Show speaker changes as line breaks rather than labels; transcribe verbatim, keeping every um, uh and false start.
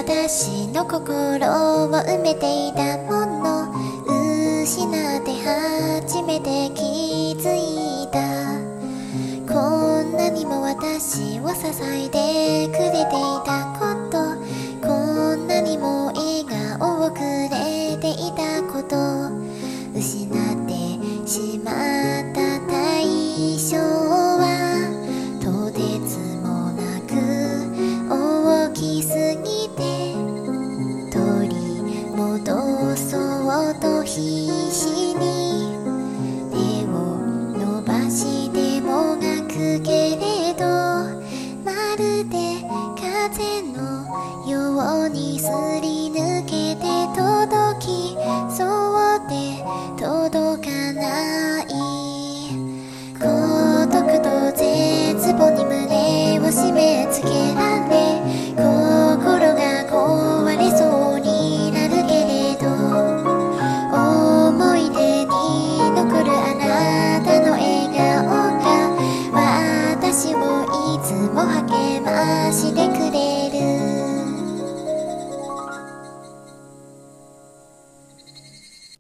私の心を埋めていたもの、失って初めて気づいた。こんなにも私を支えてくれていたこと、こんなにも笑顔をくれていたこと、失ってしまった対象はとてつもなく大きすぎて、取り戻そうと必死に手を伸ばしてもがくけれど、まるで風のようにすり抜けて届きそうで届かない。孤独と絶望に胸を締め付けられ、心が壊れそうになるけれど、思い出に残るあなたの笑顔が私をいつも励まして